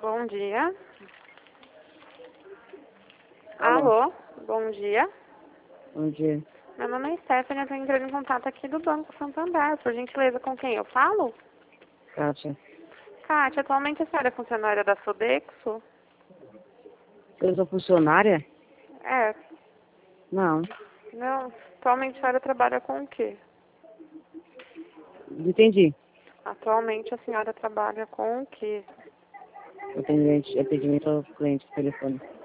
Bom dia. Alô. Alô, bom dia. Bom dia. Meu nome é Stephanie, eu estou entrando em contato aqui do Banco Santander. Por gentileza, com quem eu falo? Kátia. Kátia, atualmente a senhora é funcionária da Sodexo? Eu sou funcionária? É. Não. Não, atualmente a senhora trabalha com o quê? Entendi. Atualmente a senhora trabalha com o quê? Atendimento ao cliente por telefone.